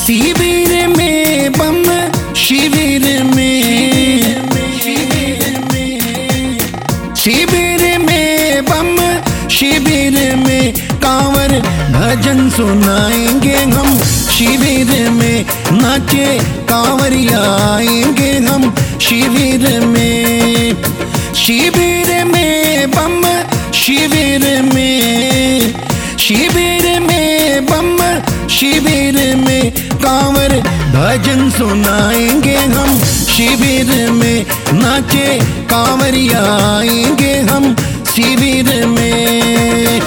शिविर में बम शिविर में, शिविर में बम शिविर में कांवर भजन सुनाएंगे हम। शिविर में नाचे कांवरिया आएंगे हम। शिविर में, शिविर में बम शिविर में, शिविर में बम शिविर में कांवर भजन सुनाएंगे हम। शिविर में नाचे कांवरिया आएंगे हम। शिविर में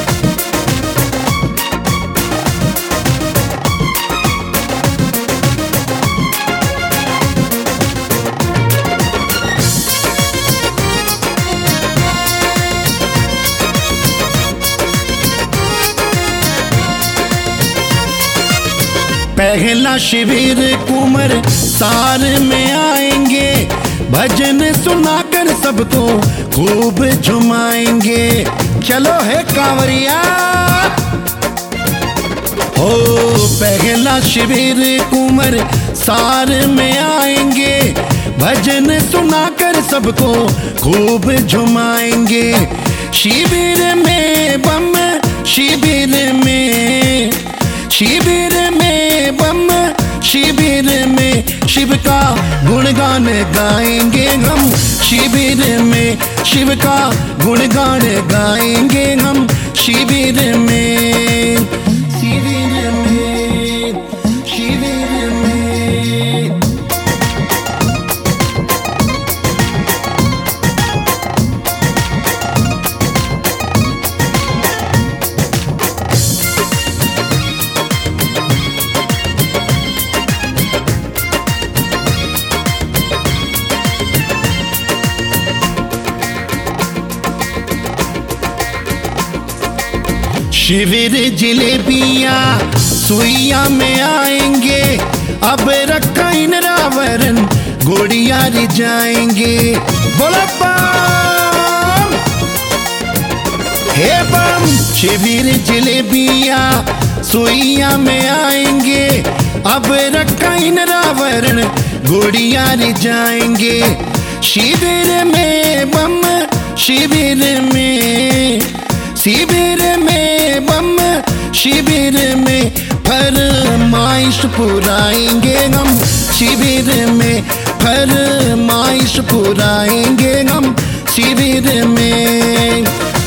पहला शिविर कुमर सार में आएंगे। भजन सुनाकर सबको खूब झुमाएंगे। चलो है कांवरिया हो। पहला शिविर कुमर सार में आएंगे। भजन सुनाकर सबको खूब झुमाएंगे। शिविर में बम शिविर में, शिविर में बम शिविर में शिव का गुणगान गाएंगे हम। शिविर में शिव का गुणगान गाएंगे हम। शिविर में, शिविर में, शिविर में शिविर जिलेबिया सुइया में आएंगे। अब रखा इन रावरण गोड़िया रिझाएंगे। बोलो बम हे बम। शिविर जिलेबिया सुइया में आएंगे। अब रखा इन रावरण गोड़िया रिझाएंगे। शिविर में बम शिविर में, शिविर में बम शिविर में फरमाइश पुराएंगे हम। शिविर में फरमाइश पुराएंगे हम। शिविर में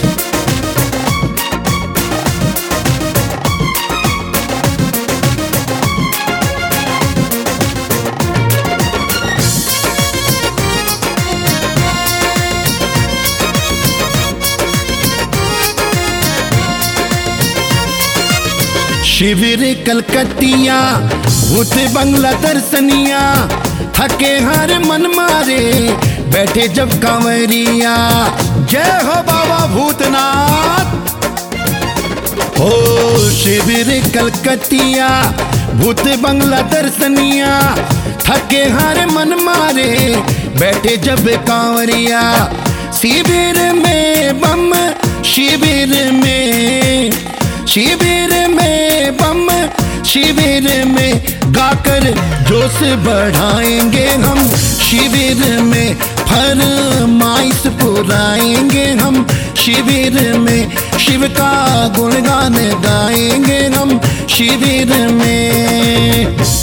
शिविर कलकतिया भूत बंगला दर्शनिया। थके हर मन मारे बैठे जब कांवरिया। जय हो बाबा भूतनाथ हो। शिविर कलकतिया भूत बंगला दर्शनिया। थके हर मन मारे बैठे जब कांवरिया। शिविर में बम शिविर में, शिविर में बम शिविर में गाकर जोश बढ़ाएंगे हम। शिविर में फरमाइश पुराएंगे हम। शिविर में शिव का गुणगान गाएंगे हम। शिविर में